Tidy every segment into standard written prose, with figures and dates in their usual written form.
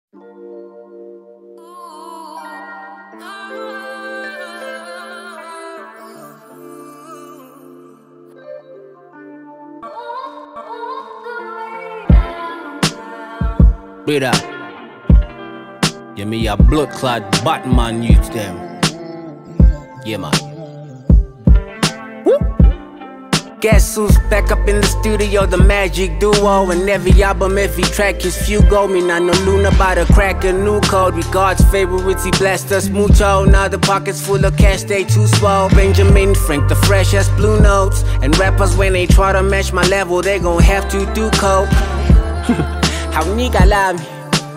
Brother, yeah, me a blood clot Batman youth them. Yeah, man. Woo! Guess who's back up in the studio, the magic duo. And every album, every track is Fugo. Me not no Luna about to crack a new code. We God's favorites, he blessed us mucho. Now the pockets full of cash, they too swole. Benjamin Frank, the freshest blue notes. And rappers, when they try to match my level, they gon' have to do coke. How nigga love me,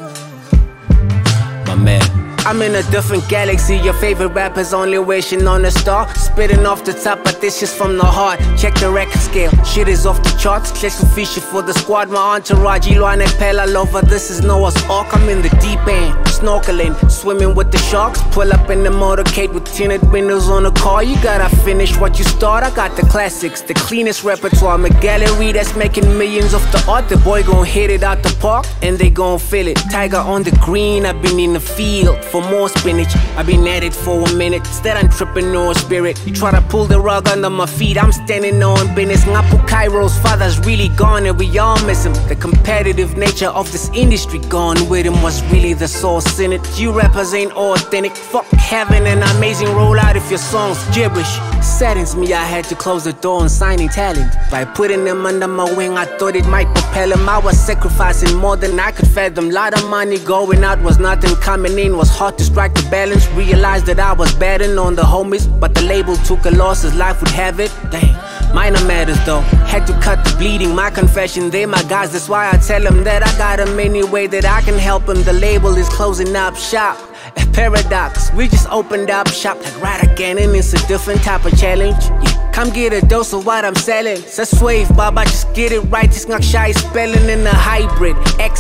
my man. I'm in a different galaxy. Your favorite rapper's only wishing on a star. Spitting off the top, but this is from the heart. Check the record scale, shit is off the charts. Clash official for the squad. My entourage, Ilwana Pella Lover. This is Noah's Ark. I'm in the deep end, snorkeling, swimming with the sharks. Pull up in the motorcade with tinted windows on the car. You gotta finish what you start. I got the classics, the cleanest repertoire. I'm a gallery that's making millions off the art. The boy gon' hit it out the park, and they gon' feel it. Tiger on the green, I've been in the field for more spinach. I've been at it for a minute. It's that entrepreneur spirit. You try to pull the rug under my feet, I'm standing on business. Ngapu Cairo's father's really gone, and we all miss him. The competitive nature of this industry gone with him was really the source in it. You rappers ain't authentic. Fuck having an amazing rollout if your song's gibberish. Saddens me I had to close the door on signing talent. By putting them under my wing, I thought it might propel him. I was sacrificing more than I could fathom. Lot of money going out was nothing coming in. Was hard to strike the balance. Realized that I was betting on the homies, but the label took a loss as life would have it. Dang, minor matters though. Had to cut the bleeding. My confession, they my guys. That's why I tell them that I got them any way that I can help them. The label is closing up shop. Paradox, we just opened up shop like right again, and it's a different type of challenge. Yeah, come get a dose of what I'm selling. It's Swave, Baba, just get it right. This not shy spelling in a hybrid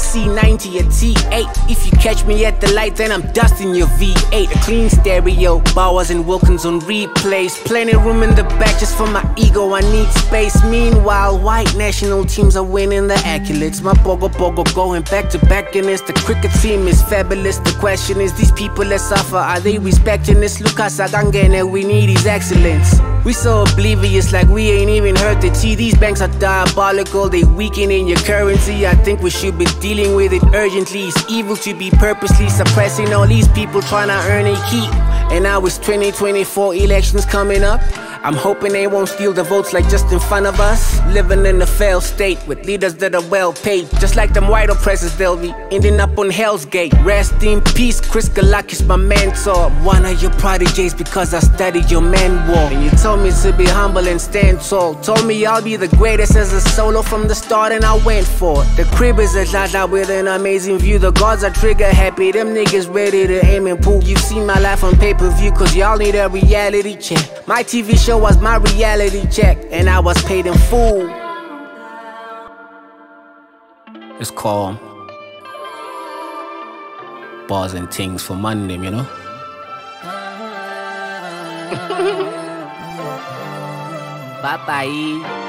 XC90 a T8. If you catch me at the light, then I'm dusting your V8. A clean stereo, Bowers and Wilkins on replays. Plenty room in the back just for my ego, I need space. Meanwhile, white national teams are winning the accolades. My Bogo going back to back, and it's the cricket team is fabulous. The question is, these people that suffer, are they respecting this? Lucas Agangene, we need his excellence. We so oblivious like we ain't even heard the tea. These banks are diabolical, they weakening your currency. I think we should be dealing with it urgently. It's evil to be purposely suppressing all these people trying to earn a keep. And now it's 2024 elections coming up. I'm hoping they won't steal the votes like just in front of us. Living in a failed state with leaders that are well paid. Just like them white oppressors, they'll be ending up on Hell's Gate. Rest in peace, Chris Galakis, my mentor. One of your prodigies because I studied your man war. And you told me to be humble and stand tall. Told me I'll be the greatest as a solo from the start, and I went for it. The crib is a Lala with an amazing view. The gods are trigger happy, them niggas ready to aim and pull. You've seen my life on pay-per-view cause y'all need a reality check. My TV show was my reality check, and I was paid in full. It's called Bars and Things for Monday, you know. Bye bye.